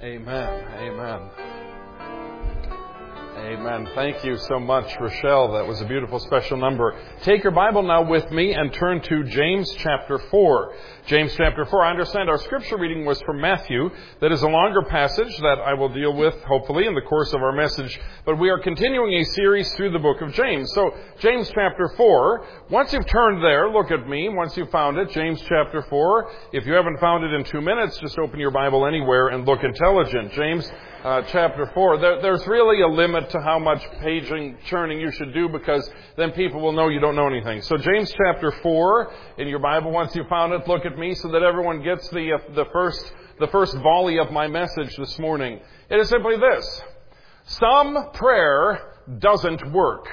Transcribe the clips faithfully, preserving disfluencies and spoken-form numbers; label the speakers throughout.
Speaker 1: Amen. Amen. Amen. Thank you so much, Rochelle. That was a beautiful special number. Take your Bible now with me and turn to James chapter four. James chapter four. I understand our scripture reading was from Matthew. That is a longer passage that I will deal with, hopefully, in the course of our message. But we are continuing a series through the book of James. So, James chapter four. Once you've turned there, look at me. Once you've found it, James chapter four. If you haven't found it in two minutes, just open your Bible anywhere and look intelligent. James Uh, chapter four. There, there's really a limit to how much paging, churning you should do, because then people will know you don't know anything. So James chapter four in your Bible. Once you found it, look at me so that everyone gets the uh, the first the first volley of my message this morning. It is simply this: some prayer doesn't work.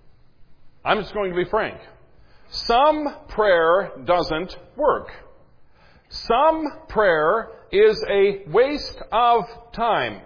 Speaker 1: I'm just going to be frank. Some prayer doesn't work. Some prayer is a waste of time.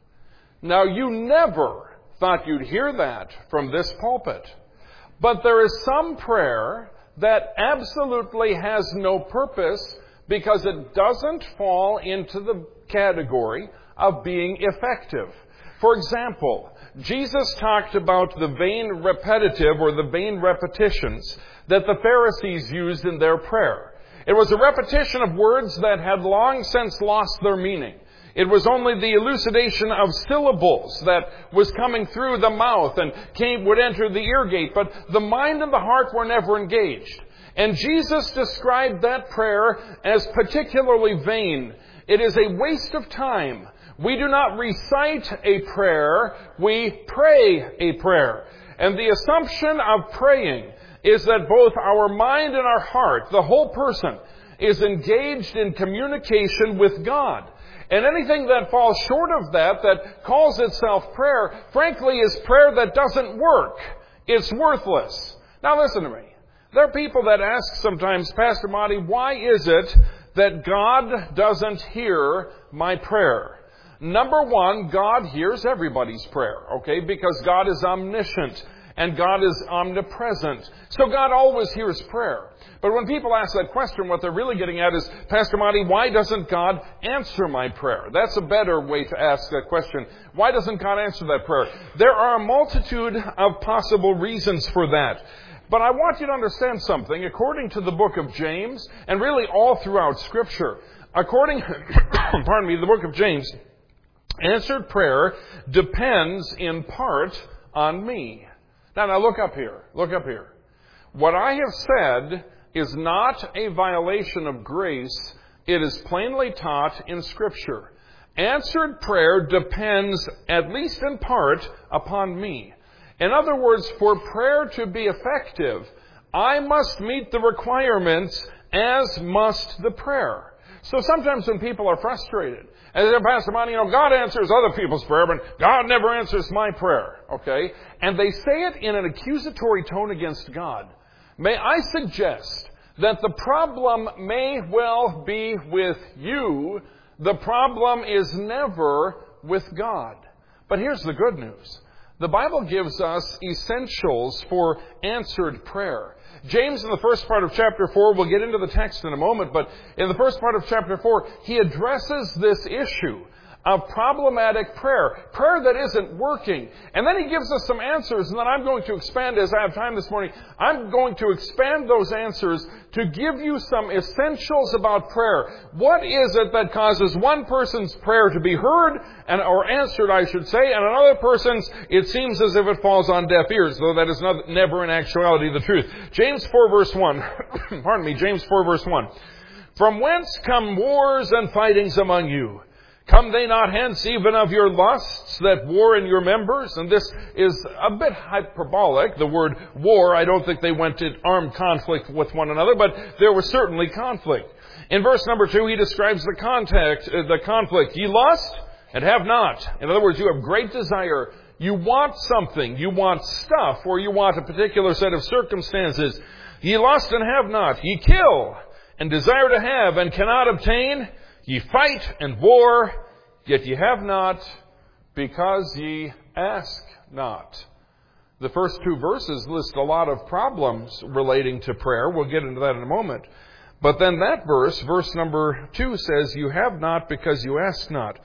Speaker 1: Now, you never thought you'd hear that from this pulpit. But there is some prayer that absolutely has no purpose because it doesn't fall into the category of being effective. For example, Jesus talked about the vain repetitive or the vain repetitions that the Pharisees used in their prayer. It was a repetition of words that had long since lost their meaning. It was only the elucidation of syllables that was coming through the mouth and came, would enter the ear gate, but the mind and the heart were never engaged. And Jesus described that prayer as particularly vain. It is a waste of time. We do not recite a prayer, we pray a prayer. And the assumption of praying is that both our mind and our heart, the whole person, is engaged in communication with God. And anything that falls short of that, that calls itself prayer, frankly, is prayer that doesn't work. It's worthless. Now listen to me. There are people that ask sometimes, Pastor Monty, why is it that God doesn't hear my prayer? Number one, God hears everybody's prayer, okay? Because God is omniscient and God is omnipresent. So God always hears prayer. But when people ask that question, what they're really getting at is, Pastor Monty, why doesn't God answer my prayer? That's a better way to ask that question. Why doesn't God answer that prayer? There are a multitude of possible reasons for that. But I want you to understand something. According to the book of James, and really all throughout Scripture, according, pardon me, the book of James, answered prayer depends in part on me. Now, now look up here. Look up here. What I have said is not a violation of grace. It is plainly taught in Scripture. Answered prayer depends, at least in part, upon me. In other words, for prayer to be effective, I must meet the requirements, as must the prayer. So sometimes when people are frustrated, and they say, Pastor Monty, you know, God answers other people's prayer, but God never answers my prayer, okay? And they say it in an accusatory tone against God. May I suggest that the problem may well be with you. The problem is never with God. But here's the good news. The Bible gives us essentials for answered prayer. James, in the first part of chapter four, we'll get into the text in a moment, but in the first part of chapter four, he addresses this issue of problematic prayer, prayer that isn't working. And then he gives us some answers, and then I'm going to expand, as I have time this morning, I'm going to expand those answers to give you some essentials about prayer. What is it that causes one person's prayer to be heard, and or answered, I should say, and another person's, it seems as if it falls on deaf ears, though that is not, never in actuality the truth. James four verse one, pardon me, James four verse one. From whence come wars and fightings among you? Come they not hence even of your lusts that war in your members? And this is a bit hyperbolic. The word war, I don't think they went in armed conflict with one another, but there was certainly conflict. In verse number two, he describes the contact, uh, the conflict. Ye lust and have not. In other words, you have great desire. You want something. You want stuff, or you want a particular set of circumstances. Ye lust and have not. Ye kill and desire to have and cannot obtain. Ye fight and war, yet ye have not, because ye ask not. The first two verses list a lot of problems relating to prayer. We'll get into that in a moment. But then that verse, verse number two, says, you have not because you ask not.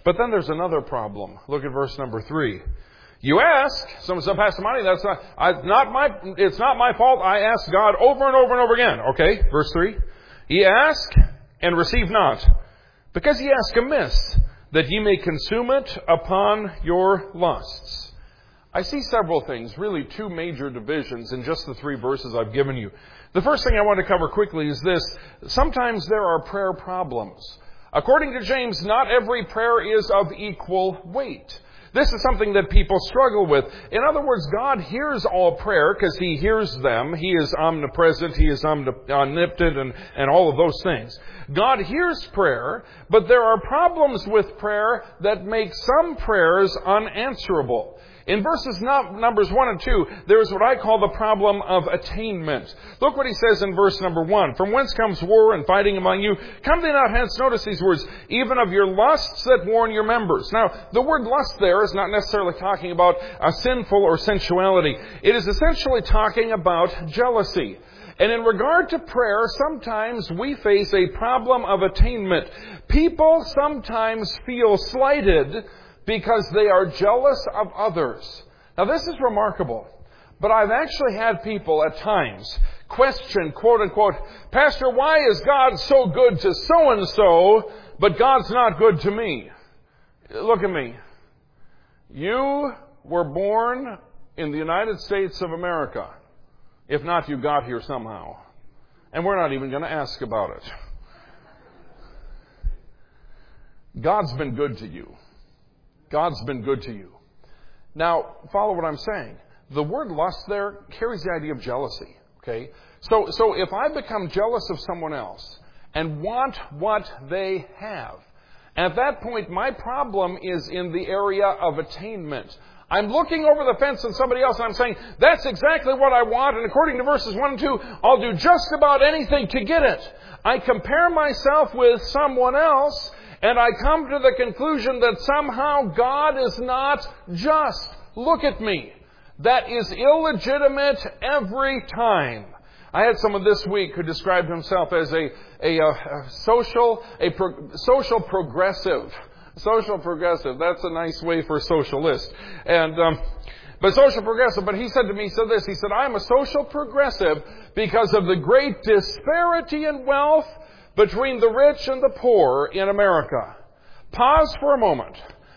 Speaker 1: But then there's another problem. Look at verse number three. You ask, someone said, Pastor Monty, that's not, I, not my, it's not my fault. I ask God over and over and over again. Okay, verse three. Ye ask and receive not, because ye ask amiss, that ye may consume it upon your lusts. I see several things, really two major divisions in just the three verses I've given you. The first thing I want to cover quickly is this. Sometimes there are prayer problems. According to James, not every prayer is of equal weight. This is something that people struggle with. In other words, God hears all prayer because He hears them. He is omnipresent. He is omnipotent and, and all of those things. God hears prayer, but there are problems with prayer that make some prayers unanswerable. In verses numbers one and two, there is what I call the problem of attainment. Look what he says in verse number one. From whence comes war and fighting among you? Come they not hence, notice these words, even of your lusts that warn your members. Now, the word lust there is not necessarily talking about a sinful or sensuality. It is essentially talking about jealousy. And in regard to prayer, sometimes we face a problem of attainment. People sometimes feel slighted because they are jealous of others. Now this is remarkable, but I've actually had people at times question, quote unquote, Pastor, why is God so good to so-and-so, but God's not good to me? Look at me. You were born in the United States of America. If not, you got here somehow. And we're not even going to ask about it. God's been good to you. God's been good to you. Now, follow what I'm saying. The word lust there carries the idea of jealousy. Okay? So, so if I become jealous of someone else and want what they have, at that point my problem is in the area of attainment. I'm looking over the fence at somebody else and I'm saying, that's exactly what I want, and according to verses one and two, I'll do just about anything to get it. I compare myself with someone else, and I come to the conclusion that somehow God is not just. Look at me. That is illegitimate every time. I had someone this week who described himself as a, a, a social, a pro, social progressive. Social progressive. That's a nice way for a socialist. And, um, but social progressive. But he said to me, he said this, he said, I'm a social progressive because of the great disparity in wealth between the rich and the poor in America. Pause for a moment.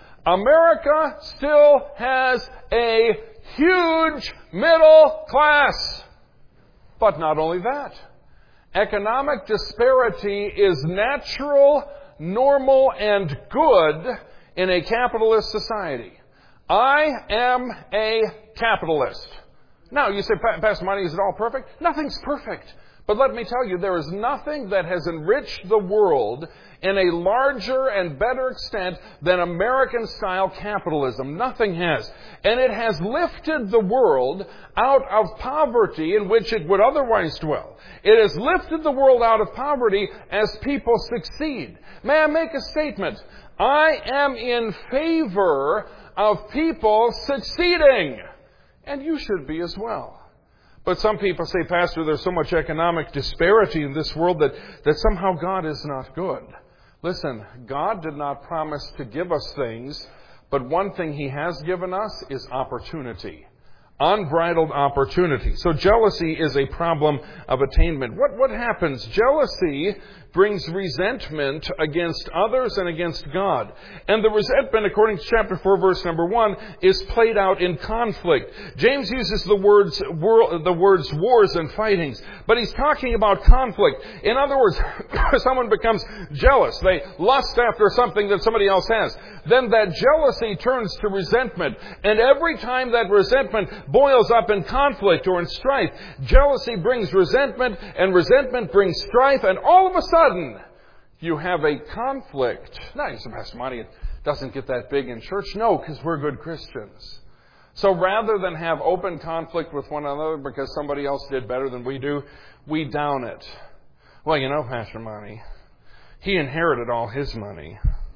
Speaker 1: America still has a huge middle class. But not only that. Economic disparity is natural, normal, and good in a capitalist society. I am a capitalist. Now, you say, Pastor Monty, is it all perfect? Nothing's perfect. But let me tell you, there is nothing that has enriched the world in a larger and better extent than American-style capitalism. Nothing has. And it has lifted the world out of poverty in which it would otherwise dwell. It has lifted the world out of poverty as people succeed. May I make a statement? I am in favor of people succeeding. And you should be as well. But some people say, Pastor, there's so much economic disparity in this world that, that somehow God is not good. Listen, God did not promise to give us things, but one thing He has given us is opportunity. Unbridled opportunity. So jealousy is a problem of attainment. What, what happens? Jealousy brings resentment against others and against God. And the resentment, according to chapter four, verse number one, is played out in conflict. James uses the words, wor- the words wars and fightings, but he's talking about conflict. In other words, someone becomes jealous. They lust after something that somebody else has. Then that jealousy turns to resentment. And every time that resentment boils up in conflict or in strife, jealousy brings resentment, and resentment brings strife, and all of a sudden, you have a conflict. Now, you say, Pastor Monty, it doesn't get that big in church. No, because we're good Christians. So rather than have open conflict with one another because somebody else did better than we do, we down it. Well, you know, Pastor Monty, he inherited all his money.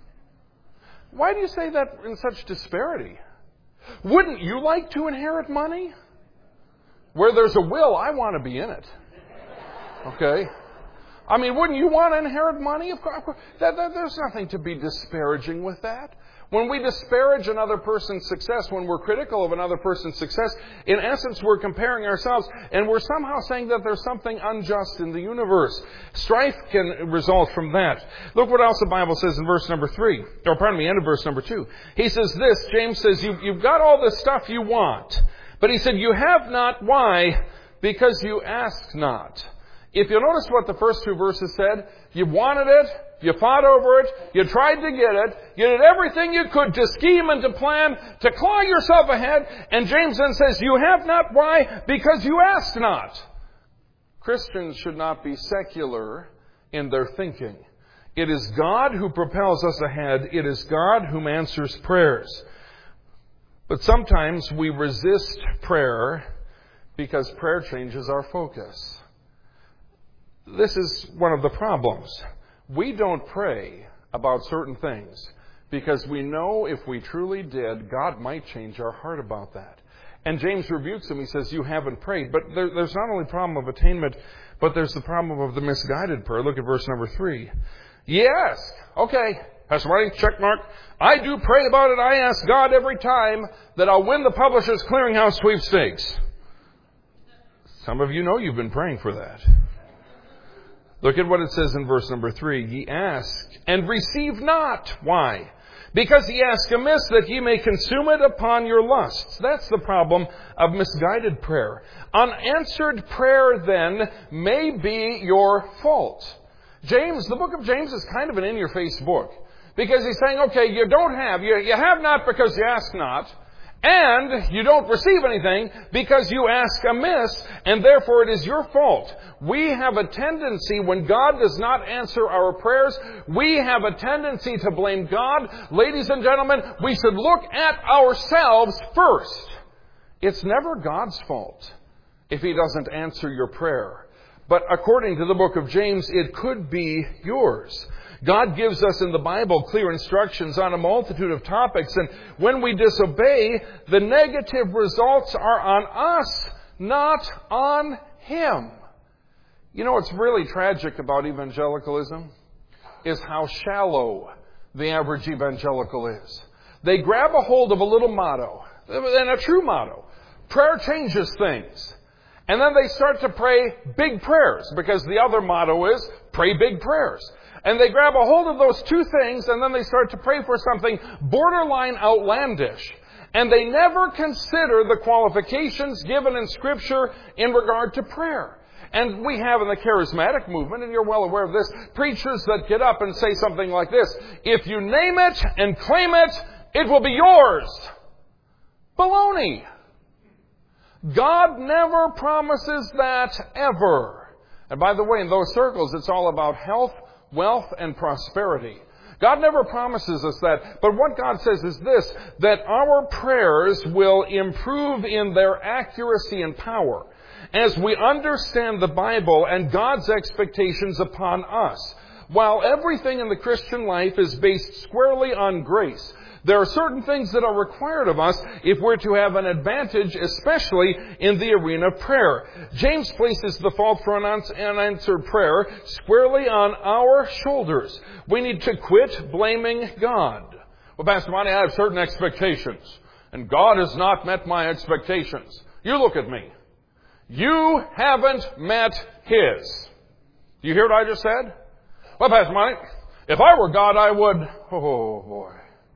Speaker 1: Why do you say that in such disparity? Wouldn't you like to inherit money? Where there's a will, I want to be in it. Okay? I mean, wouldn't you want to inherit money? Of course. Of course. That, that, there's nothing to be disparaging with that. When we disparage another person's success, when we're critical of another person's success, in essence, we're comparing ourselves, and we're somehow saying that there's something unjust in the universe. Strife can result from that. Look what else the Bible says in verse number three. Or pardon me, end of verse number two. He says this, James says, you, you've got all the stuff you want. But he said, you have not. Why? Because you ask not. If you notice what the first two verses said, you wanted it, you fought over it, you tried to get it, you did everything you could to scheme and to plan, to claw yourself ahead, and James then says, you have not. Why? Because you asked not. Christians should not be secular in their thinking. It is God who propels us ahead. It is God whom answers prayers. But sometimes we resist prayer because prayer changes our focus. This is one of the problems. We don't pray about certain things because we know if we truly did, God might change our heart about that. And James rebukes him. He says, you haven't prayed. But there, there's not only a problem of attainment, but there's the problem of the misguided prayer. Look at verse number three. Ye ask. Okay, Pastor Marty, check mark. I do pray about it. I ask God every time that I'll win the Publishers Clearinghouse sweepstakes. Some of you know you've been praying for that. Look at what it says in verse number three. Ye ask and receive not. Why? Because ye ask amiss that ye may consume it upon your lusts. That's the problem of misguided prayer. Unanswered prayer then may be your fault. James, the book of James is kind of an in-your-face book. Because he's saying, okay, you don't have, you, you have not because you ask not. And you don't receive anything because you ask amiss, and therefore it is your fault. We have a tendency, when God does not answer our prayers, we have a tendency to blame God. Ladies and gentlemen, we should look at ourselves first. It's never God's fault if He doesn't answer your prayer. But according to the book of James, it could be yours. God gives us in the Bible clear instructions on a multitude of topics, and when we disobey, the negative results are on us, not on Him. You know what's really tragic about evangelicalism is how shallow the average evangelical is. They grab a hold of a little motto, and a true motto. Prayer changes things. And then they start to pray big prayers, because the other motto is pray big prayers. And they grab a hold of those two things, and then they start to pray for something borderline outlandish. And they never consider the qualifications given in Scripture in regard to prayer. And we have in the charismatic movement, and you're well aware of this, preachers that get up and say something like this: if you name it and claim it, it will be yours. Baloney. God never promises that ever. And by the way, in those circles, it's all about health, wealth, and prosperity. God never promises us that. But what God says is this, that our prayers will improve in their accuracy and power as we understand the Bible and God's expectations upon us. While everything in the Christian life is based squarely on grace, there are certain things that are required of us if we're to have an advantage, especially in the arena of prayer. James places the fault for unanswered prayer squarely on our shoulders. We need to quit blaming God. Well, Pastor Monty, I have certain expectations, and God has not met my expectations. You look at me. You haven't met His. Do you hear what I just said? Well, Pastor Monty, if I were God, I would... Oh, boy.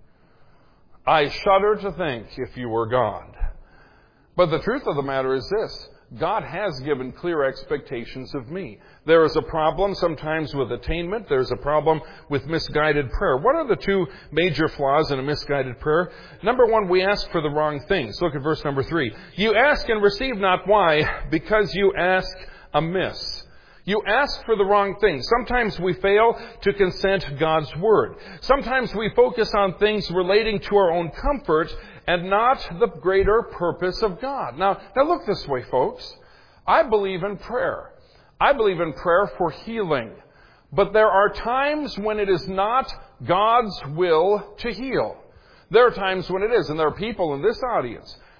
Speaker 1: I shudder to think if you were God. But the truth of the matter is this. God has given clear expectations of me. There is a problem sometimes with attainment. There's a problem with misguided prayer. What are the two major flaws in a misguided prayer? Number one, we ask for the wrong things. Look at verse number three. You ask and receive not. Why? Because you ask amiss. You ask for the wrong things. Sometimes we fail to consent God's Word. Sometimes we focus on things relating to our own comfort and not the greater purpose of God. Now, now look this way, folks. I believe in prayer. I believe in prayer for healing. But there are times when it is not God's will to heal. There are times when it is, and there are people in this audience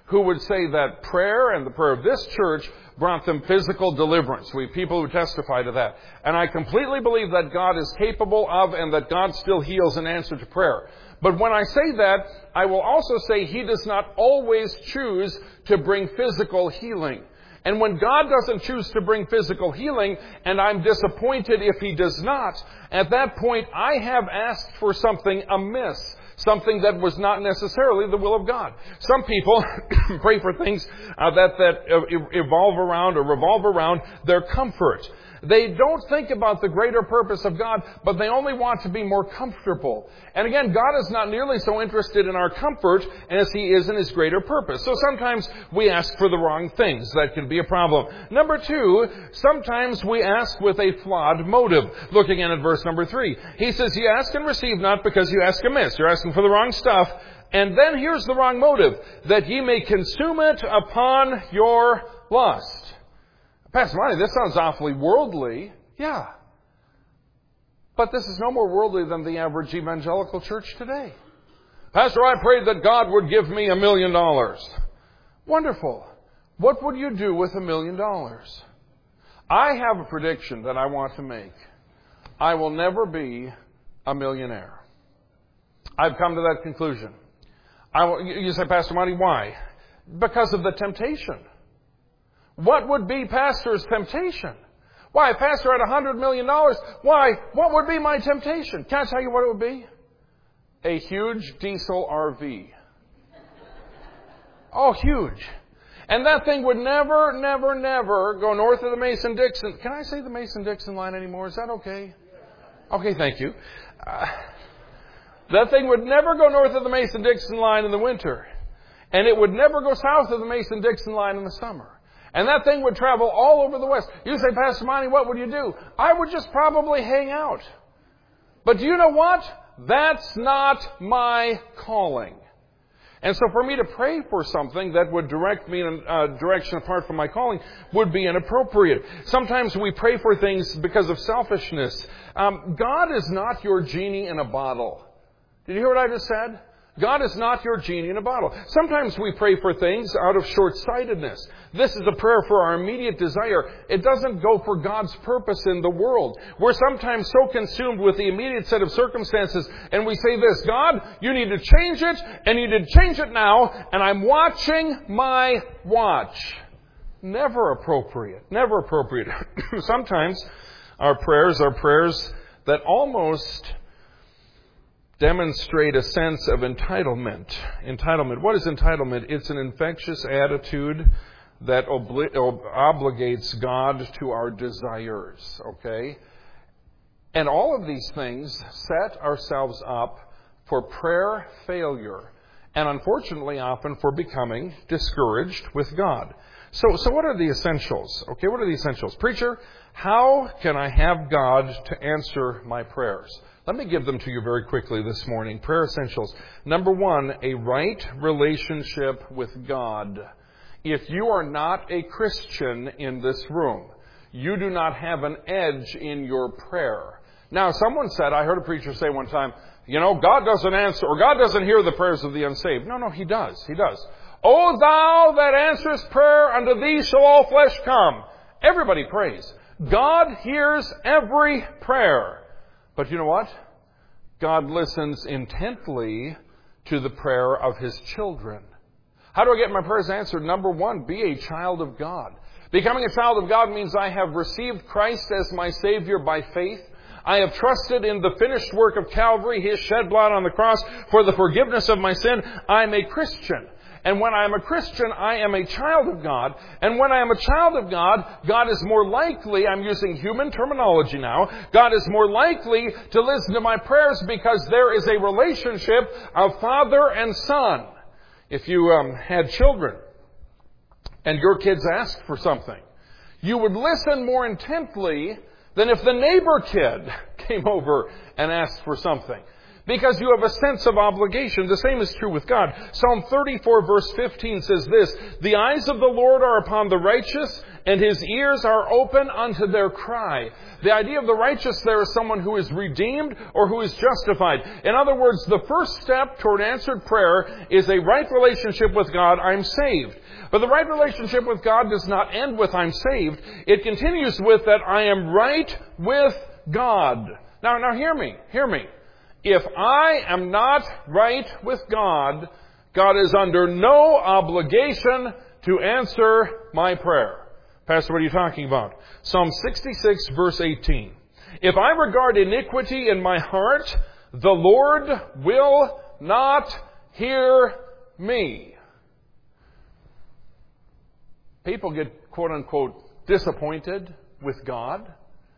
Speaker 1: who would say that prayer and the prayer of this church brought them physical deliverance. We have people who testify to that. And I completely believe that God is capable of and that God still heals in answer to prayer. But when I say that, I will also say He does not always choose to bring physical healing. And when God doesn't choose to bring physical healing, and I'm disappointed if He does not, at that point I have asked for something amiss. Something that was not necessarily the will of God. Some people pray for things uh, that, that evolve around or revolve around their comfort. They don't think about the greater purpose of God, but they only want to be more comfortable. And again, God is not nearly so interested in our comfort as He is in His greater purpose. So sometimes we ask for the wrong things. That can be a problem. Number two, sometimes we ask with a flawed motive. Look again at verse number three. He says, "Ye ask and receive not because you ask amiss." You're asking for the wrong stuff. And then here's the wrong motive. "That ye may consume it upon your lust." Pastor Monty, this sounds awfully worldly. Yeah. But this is no more worldly than the average evangelical church today. "Pastor, I prayed that God would give me a million dollars." Wonderful. What would you do with a million dollars? I have a prediction that I want to make. I will never be a millionaire. I've come to that conclusion. I will, you say, "Pastor Monty, why?" Because of the temptation. What would be Pastor's temptation? Why, Pastor had a hundred million dollars. Why, what would be my temptation? Can I tell you what it would be? A huge diesel R V. Oh, huge. And that thing would never, never, never go north of the Mason-Dixon. Can I say the Mason-Dixon line anymore? Is that okay? Okay, thank you. Uh, that thing would never go north of the Mason-Dixon line in the winter. And it would never go south of the Mason-Dixon line in the summer. And that thing would travel all over the West. You say, "Pastor Monty, what would you do?" I would just probably hang out. But do you know what? That's not my calling. And so for me to pray for something that would direct me in a direction apart from my calling would be inappropriate. Sometimes we pray for things because of selfishness. Um, God is not your genie in a bottle. Did you hear what I just said? God is not your genie in a bottle. Sometimes we pray for things out of short-sightedness. This is a prayer for our immediate desire. It doesn't go for God's purpose in the world. We're sometimes so consumed with the immediate set of circumstances, and we say this, "God, you need to change it, and you need to change it now, and I'm watching my watch." Never appropriate. Never appropriate. Sometimes our prayers are prayers that almost demonstrate a sense of entitlement. Entitlement. What is entitlement? It's an infectious attitude that obli- ob- obligates God to our desires. Okay? And all of these things set ourselves up for prayer failure. And unfortunately often for becoming discouraged with God. So, so what are the essentials? Okay, what are the essentials? Preacher, how can I have God to answer my prayers? Let me give them to you very quickly this morning. Prayer essentials. Number one, a right relationship with God. If you are not a Christian in this room, you do not have an edge in your prayer. Now, someone said, I heard a preacher say one time, you know, God doesn't answer, or God doesn't hear the prayers of the unsaved. No, no, He does. He does. O thou that answerest prayer, unto thee shall all flesh come. Everybody prays. God hears every prayer. But you know what? God listens intently to the prayer of His children. How do I get my prayers answered? Number one, be a child of God. Becoming a child of God means I have received Christ as my Savior by faith. I have trusted in the finished work of Calvary, His shed blood on the cross for the forgiveness of my sin. I am a Christian. And when I am a Christian, I am a child of God. And when I am a child of God, God is more likely, I'm using human terminology now, God is more likely to listen to my prayers because there is a relationship of father and son. If you um, had children and your kids asked for something, you would listen more intently than if the neighbor kid came over and asked for something. Because you have a sense of obligation. The same is true with God. Psalm thirty-four verse fifteen says this, the eyes of the Lord are upon the righteous, and His ears are open unto their cry. The idea of the righteous there is someone who is redeemed or who is justified. In other words, the first step toward answered prayer is a right relationship with God. I'm saved. But the right relationship with God does not end with I'm saved. It continues with that I am right with God. Now, now hear me, hear me. If I am not right with God, God is under no obligation to answer my prayer. Pastor, what are you talking about? Psalm sixty-six, verse eighteen. If I regard iniquity in my heart, the Lord will not hear me. People get, quote unquote, disappointed with God.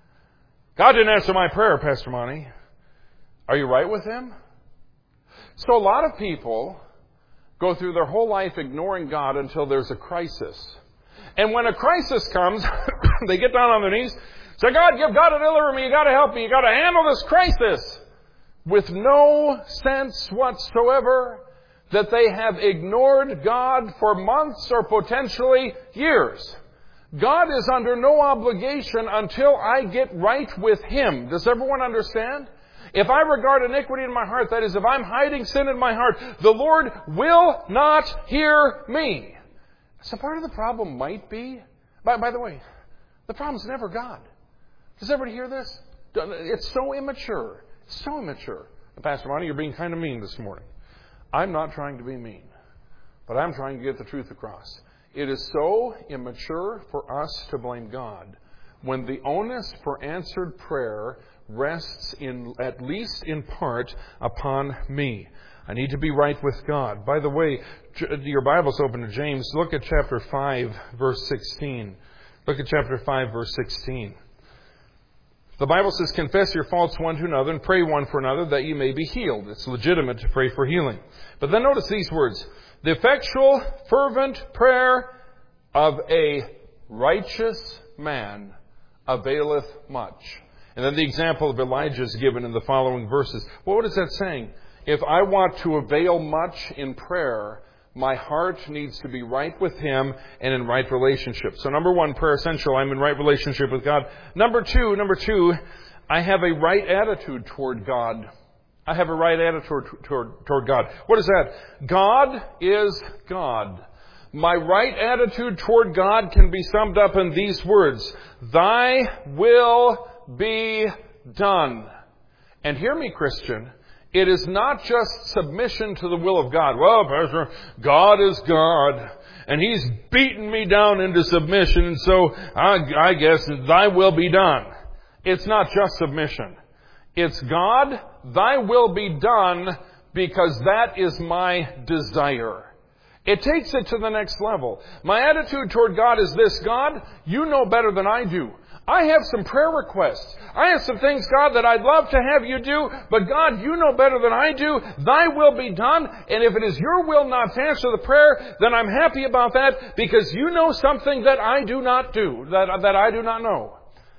Speaker 1: God didn't answer my prayer, Pastor Monty. Are you right with Him? So a lot of people go through their whole life ignoring God until there's a crisis. And when a crisis comes, they get down on their knees, say, God, you've got to deliver me, you've got to help me, you've got to handle this crisis. With no sense whatsoever that they have ignored God for months or potentially years. God is under no obligation until I get right with Him. Does everyone understand? If I regard iniquity in my heart, that is, if I'm hiding sin in my heart, the Lord will not hear me. So part of the problem might be, by, by the way, the problem's never God. Does everybody hear this? It's so immature. It's so immature. Pastor Monty, you're being kind of mean this morning. I'm not trying to be mean, but I'm trying to get the truth across. It is so immature for us to blame God when the onus for answered prayer rests in, at least in part, upon me. I need to be right with God. By the way, your Bible's open to James. Look at chapter five, verse sixteen. Look at chapter five, verse sixteen. The Bible says, confess your faults one to another and pray one for another that you may be healed. It's legitimate to pray for healing. But then notice these words. The effectual, fervent prayer of a righteous man availeth much. And then the example of Elijah is given in the following verses. Well, what is that saying? If I want to avail much in prayer, my heart needs to be right with Him and in right relationship. So number one, prayer essential. I'm in right relationship with God. Number two, number two, I have a right attitude toward God. I have a right attitude toward, toward God. What is that? God is God. My right attitude toward God can be summed up in these words. Thy will be done. And hear me, Christian. It is not just submission to the will of God. Well, Pastor, God is God, and He's beaten me down into submission, and so I, I guess Thy will be done. It's not just submission. It's God, Thy will be done, because that is my desire. It takes it to the next level. My attitude toward God is this: God, you know better than I do. I have some prayer requests. I have some things, God, that I'd love to have you do, but God, you know better than I do. Thy will be done, and if it is your will not to answer the prayer, then I'm happy about that, because you know something that I do not do, that, that I do not know.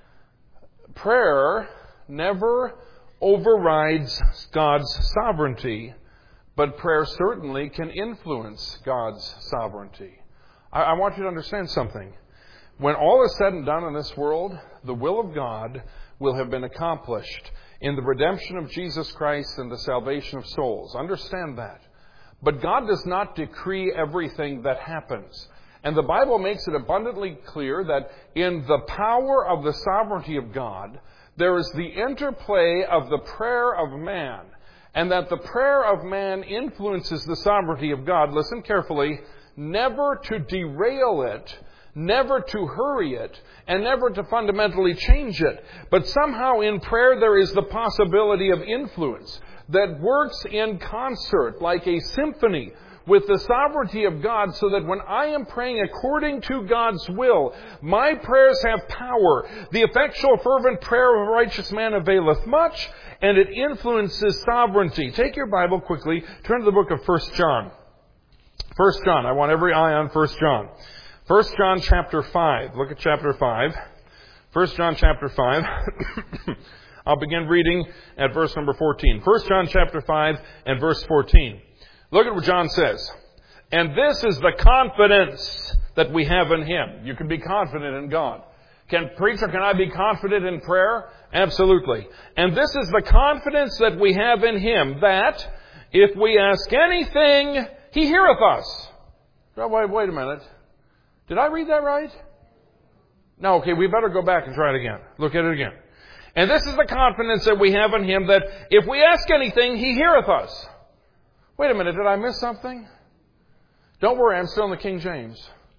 Speaker 1: Prayer never overrides God's sovereignty, but prayer certainly can influence God's sovereignty. I, I want you to understand something. When all is said and done in this world, the will of God will have been accomplished in the redemption of Jesus Christ and the salvation of souls. Understand that. But God does not decree everything that happens. And the Bible makes it abundantly clear that in the power of the sovereignty of God, there is the interplay of the prayer of man, and that the prayer of man influences the sovereignty of God. Listen carefully. Never to derail it, never to hurry it, and never to fundamentally change it. But somehow in prayer there is the possibility of influence that works in concert like a symphony with the sovereignty of God, so that when I am praying according to God's will, my prayers have power. The effectual fervent prayer of a righteous man availeth much, and it influences sovereignty. Take your Bible quickly, turn to the book of First John. First John, I want every eye on First John. First John chapter five. Look at chapter five. First John chapter five. I'll begin reading at verse number fourteen. First John chapter five and verse fourteen. Look at what John says. And this is the confidence that we have in Him. You can be confident in God. Can, preacher, can I be confident in prayer? Absolutely. And this is the confidence that we have in Him, that if we ask anything, He heareth us. Well, wait, wait a minute. Did I read that right? No, okay, we better go back and try it again. Look at it again. And this is the confidence that we have in Him, that if we ask anything, He heareth us. Wait a minute, did I miss something? Don't worry, I'm still in the King James.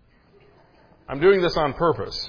Speaker 1: I'm doing this on purpose.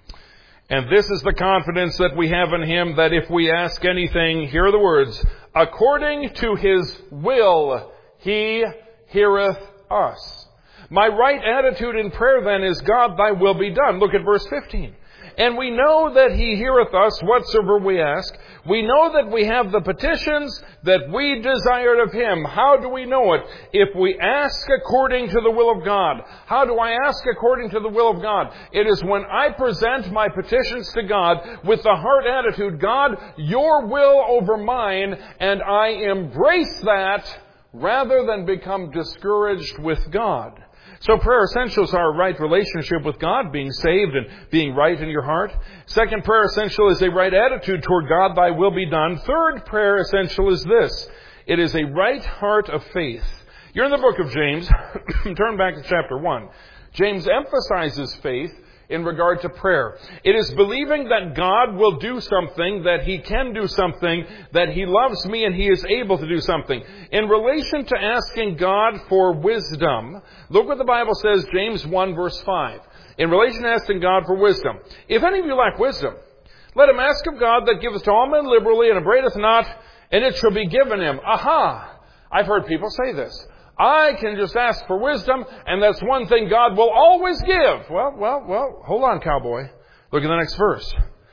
Speaker 1: And this is the confidence that we have in Him, that if we ask anything, hear the words, according to His will, He heareth us. My right attitude in prayer then is, God, Thy will be done. Look at verse fifteen. And we know that He heareth us whatsoever we ask. We know that we have the petitions that we desired of Him. How do we know it? If we ask according to the will of God. How do I ask according to the will of God? It is when I present my petitions to God with the heart attitude, God, Your will over mine, and I embrace that rather than become discouraged with God. So prayer essentials are a right relationship with God, being saved and being right in your heart. Second prayer essential is a right attitude toward God, Thy will be done. Third prayer essential is this. It is a right heart of faith. You're in the book of James. Turn back to chapter one. James emphasizes faith in regard to prayer. It is believing that God will do something, that He can do something, that He loves me and He is able to do something. In relation to asking God for wisdom, look what the Bible says, James one verse five. In relation to asking God for wisdom. If any of you lack wisdom, let him ask of God that giveth to all men liberally and upbraideth not, and it shall be given him. Aha! I've heard people say this. I can just ask for wisdom, and that's one thing God will always give. Well, well, well, hold on, cowboy. Look at the next verse.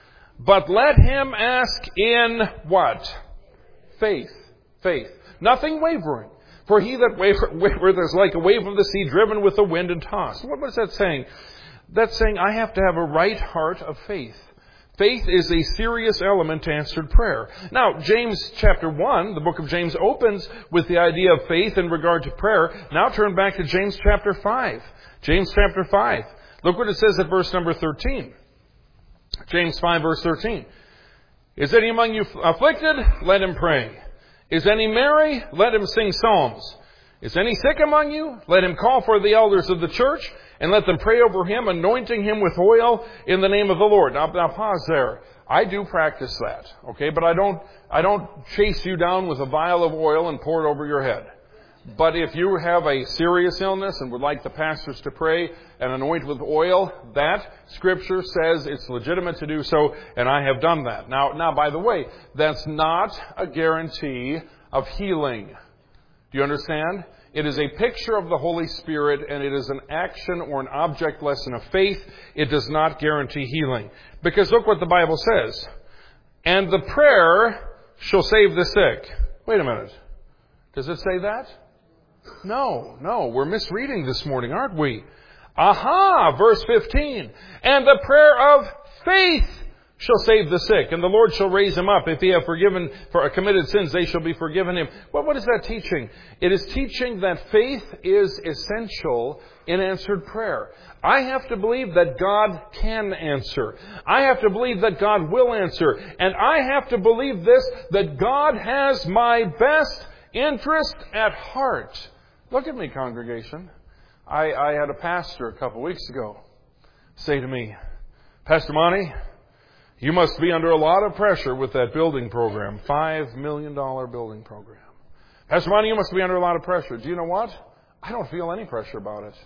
Speaker 1: But let him ask in what? Faith. Faith. Nothing wavering. For he that wavereth is like a wave of the sea driven with the wind and tossed. What was that saying? That's saying I have to have a right heart of faith. Faith is a serious element to answered prayer. Now, James chapter one, the book of James opens with the idea of faith in regard to prayer. Now turn back to James chapter five. James chapter five. Look what it says at verse number thirteen. James five verse thirteen. Is any among you afflicted? Let him pray. Is any merry? Let him sing psalms. Is any sick among you? Let him call for the elders of the church, and let them pray over him, anointing him with oil in the name of the Lord. Now, now pause there. I do practice that, okay? But I don't, I don't chase you down with a vial of oil and pour it over your head. But if you have a serious illness and would like the pastors to pray and anoint with oil, that Scripture says it's legitimate to do so, and I have done that. Now, now, by the way, that's not a guarantee of healing. Do you understand? It is a picture of the Holy Spirit, and it is an action or an object lesson of faith. It does not guarantee healing. Because look what the Bible says. And the prayer shall save the sick. Wait a minute. Does it say that? No, no. We're misreading this morning, aren't we? Aha! Verse fifteen. And the prayer of faith shall save the sick, and the Lord shall raise him up. If he have forgiven for committed sins, they shall be forgiven him. Well, what is that teaching? It is teaching that faith is essential in answered prayer. I have to believe that God can answer. I have to believe that God will answer. And I have to believe this, that God has my best interest at heart. Look at me, congregation. I, I had a pastor a couple weeks ago say to me, Pastor Monty, you must be under a lot of pressure with that building program. Five million dollar building program. Pastor Monty, you must be under a lot of pressure. Do you know what? I don't feel any pressure about it.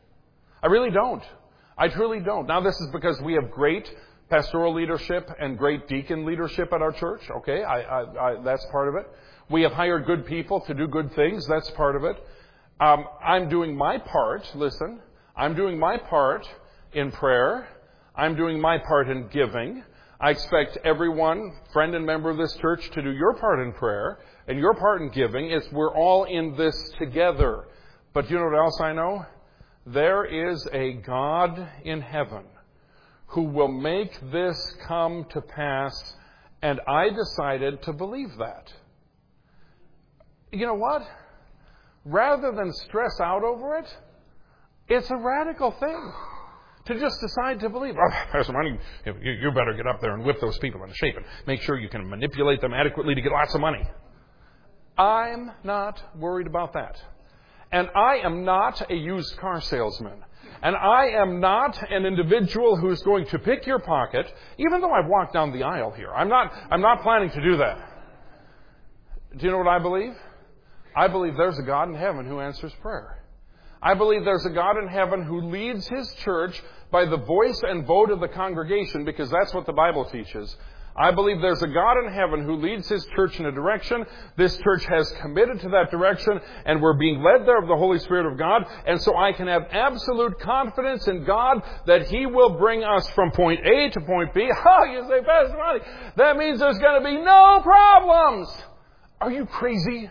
Speaker 1: I really don't. I truly don't. Now, this is because we have great pastoral leadership and great deacon leadership at our church. Okay, I, I, I, that's part of it. We have hired good people to do good things. That's part of it. Um, I'm doing my part. Listen, I'm doing my part in prayer. I'm doing my part in giving. I expect everyone, friend and member of this church, to do your part in prayer and your part in giving. It's we're all in this together. But you know what else I know? There is a God in heaven who will make this come to pass, and I decided to believe that. You know what? Rather than stress out over it, It's a radical thing to just decide to believe. Oh, Pastor Monty, you, you better get up there and whip those people into shape and make sure you can manipulate them adequately to get lots of money. I'm not worried about that. And I am not a used car salesman. And I am not an individual who's going to pick your pocket, even though I've walked down the aisle here. I'm not, I'm not planning to do that. Do you know what I believe? I believe there's a God in heaven who answers prayer. I believe there's a God in heaven who leads His church by the voice and vote of the congregation, because that's what the Bible teaches. I believe there's a God in heaven who leads His church in a direction. This church has committed to that direction, and we're being led there of the Holy Spirit of God. And so I can have absolute confidence in God that He will bring us from point A to point B. Oh, you say, Pastor Monty, that means there's going to be no problems. Are you crazy?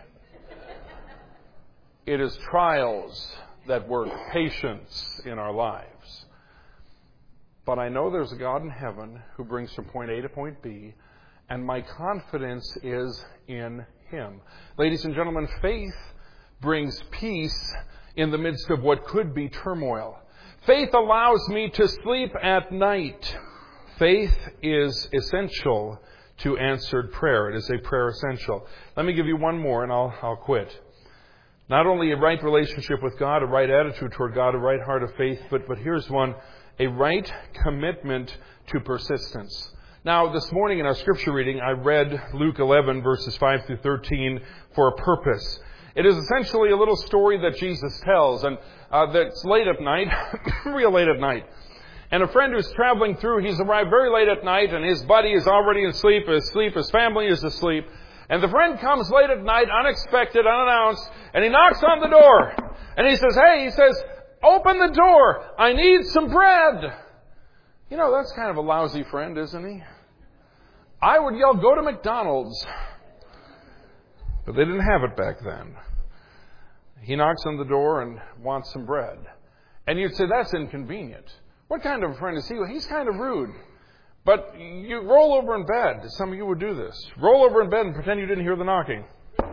Speaker 1: It is trials that work patience in our lives. But I know there's a God in heaven who brings from point A to point B, and my confidence is in Him. Ladies and gentlemen, faith brings peace in the midst of what could be turmoil. Faith allows me to sleep at night. Faith is essential to answered prayer. It is a prayer essential. Let me give you one more and I'll, I'll quit. Not only a right relationship with God, a right attitude toward God, a right heart of faith, but, but here's one, a right commitment to persistence. Now, this morning in our scripture reading, I read Luke eleven, verses five through thirteen for a purpose. It is essentially a little story that Jesus tells, and uh, that's late at night, real late at night. And a friend who's traveling through, he's arrived very late at night, and his buddy is already asleep, asleep, his family is asleep. And the friend comes late at night, unexpected, unannounced, and he knocks on the door. And he says, hey, he says, open the door. I need some bread. You know, that's kind of a lousy friend, isn't he? I would yell, go to McDonald's. But they didn't have it back then. He knocks on the door and wants some bread. And you'd say, that's inconvenient. What kind of a friend is he? Well, he's kind of rude. But you roll over in bed. Some of you would do this. Roll over in bed and pretend you didn't hear the knocking.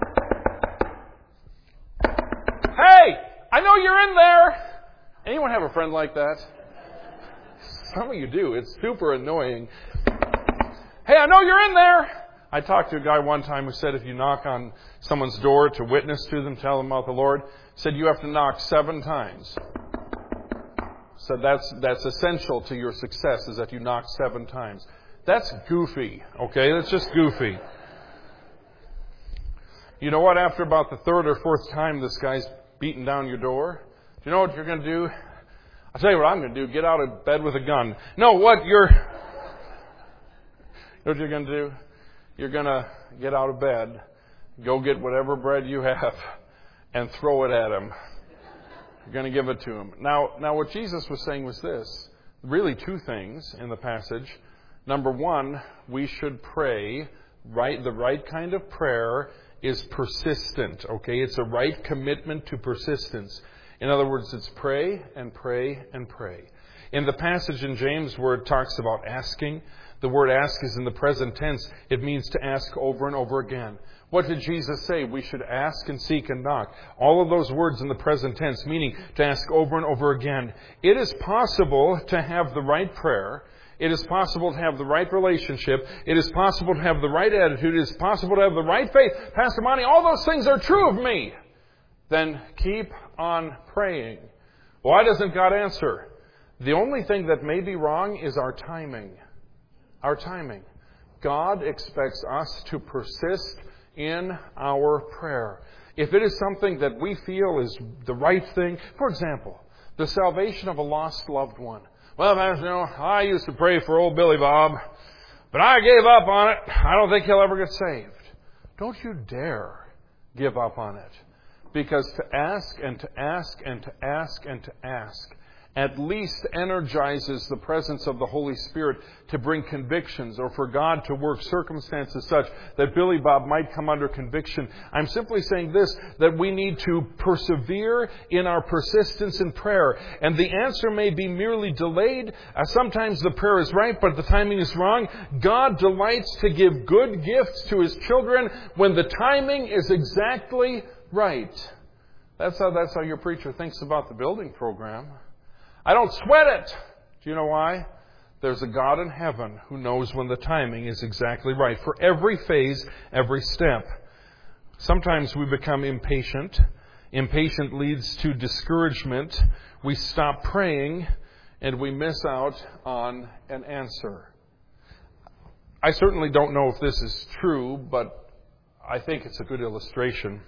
Speaker 1: Hey, I know you're in there. Anyone have a friend like that? Some of you do. It's super annoying. Hey, I know you're in there. I talked to a guy one time who said if you knock on someone's door to witness to them, tell them about the Lord, said you have to knock seven times. So that's that's essential to your success, is that you knock seven times. That's goofy, okay? That's just goofy. You know what? After about the third or fourth time this guy's beating down your door, do you know what you're going to do? I'll tell you what I'm going to do. Get out of bed with a gun. No, what? You're... You know what you're going to do? You're going to get out of bed, go get whatever bread you have, and throw it at him. You're going to give it to him. Now, now what Jesus was saying was this. Really two things in the passage. Number one, we should pray. Right, the right kind of prayer is persistent. Okay, it's a right commitment to persistence. In other words, it's pray and pray and pray. In the passage in James where it talks about asking, the word ask is in the present tense. It means to ask over and over again. What did Jesus say? We should ask and seek and knock. All of those words in the present tense, meaning to ask over and over again. It is possible to have the right prayer. It is possible to have the right relationship. It is possible to have the right attitude. It is possible to have the right faith. Pastor Monty, all those things are true of me. Then keep on praying. Why doesn't God answer? The only thing that may be wrong is our timing. Our timing. God expects us to persist in our prayer. If it is something that we feel is the right thing, for example, the salvation of a lost loved one. Well, you know, I used to pray for old Billy Bob, but I gave up on it. I don't think he'll ever get saved. Don't you dare give up on it. Because to ask and to ask and to ask and to ask at least energizes the presence of the Holy Spirit to bring convictions, or for God to work circumstances such that Billy Bob might come under conviction. I'm simply saying this, that we need to persevere in our persistence in prayer. And the answer may be merely delayed. Uh, sometimes the prayer is right, but the timing is wrong. God delights to give good gifts to His children when the timing is exactly right. That's how, that's how your preacher thinks about the building program. I don't sweat it. Do you know why? There's a God in heaven who knows when the timing is exactly right for every phase, every step. Sometimes we become impatient. Impatient leads to discouragement. We stop praying and we miss out on an answer. I certainly don't know if this is true, but I think it's a good illustration.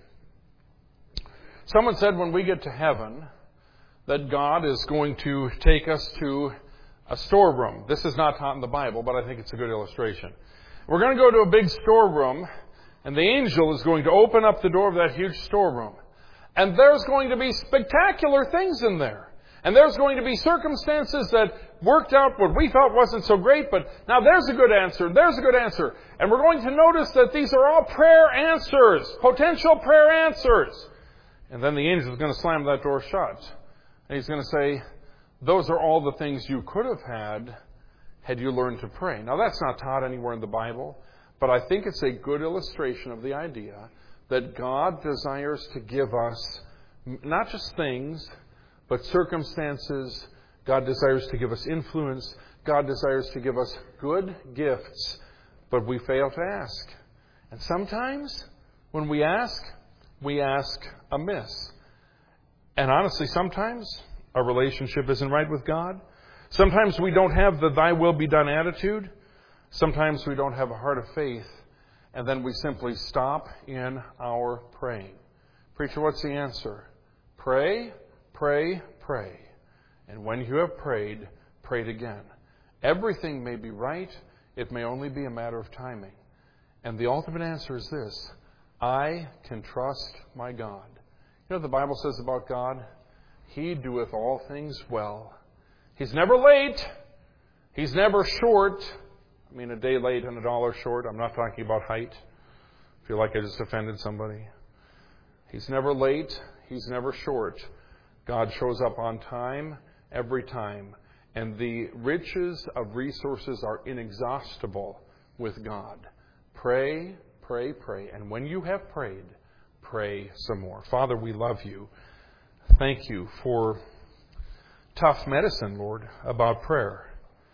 Speaker 1: Someone said when we get to heaven that God is going to take us to a storeroom. This is not taught in the Bible, but I think it's a good illustration. We're going to go to a big storeroom, and the angel is going to open up the door of that huge storeroom. And there's going to be spectacular things in there. And there's going to be circumstances that worked out what we thought wasn't so great, but now there's a good answer, there's a good answer. And we're going to notice that these are all prayer answers, potential prayer answers. And then the angel is going to slam that door shut. And he's going to say, those are all the things you could have had had you learned to pray. Now, that's not taught anywhere in the Bible, but I think it's a good illustration of the idea that God desires to give us not just things, but circumstances. God desires to give us influence. God desires to give us good gifts, but we fail to ask. And sometimes, when we ask, we ask amiss. And honestly, sometimes our relationship isn't right with God. Sometimes we don't have the thy will be done attitude. Sometimes we don't have a heart of faith. And then we simply stop in our praying. Preacher, what's the answer? Pray, pray, pray. And when you have prayed, pray it again. Everything may be right. It may only be a matter of timing. And the ultimate answer is this. I can trust my God. You know what the Bible says about God? He doeth all things well. He's never late. He's never short. I mean, a day late and a dollar short. I'm not talking about height. I feel like I just offended somebody. He's never late. He's never short. God shows up on time every time. And the riches of resources are inexhaustible with God. Pray, pray, pray. And when you have prayed, pray some more. Father, we love you. Thank you for tough medicine, Lord, about prayer.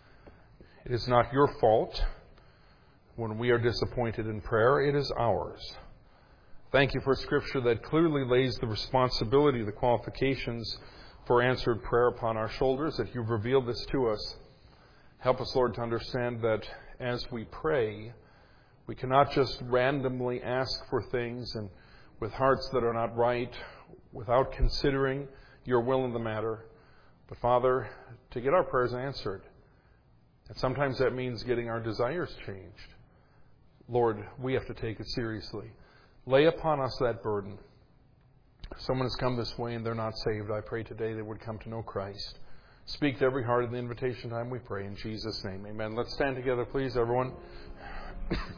Speaker 1: It is not your fault when we are disappointed in prayer. It is ours. Thank you for Scripture that clearly lays the responsibility, the qualifications for answered prayer upon our shoulders, that you've revealed this to us. Help us, Lord, to understand that as we pray, we cannot just randomly ask for things and with hearts that are not right, without considering your will in the matter. But Father, to get our prayers answered, and sometimes that means getting our desires changed. Lord, we have to take it seriously. Lay upon us that burden. If someone has come this way and they're not saved, I pray today they would come to know Christ. Speak to every heart in the invitation time, we pray in Jesus' name. Amen. Let's stand together, please, everyone.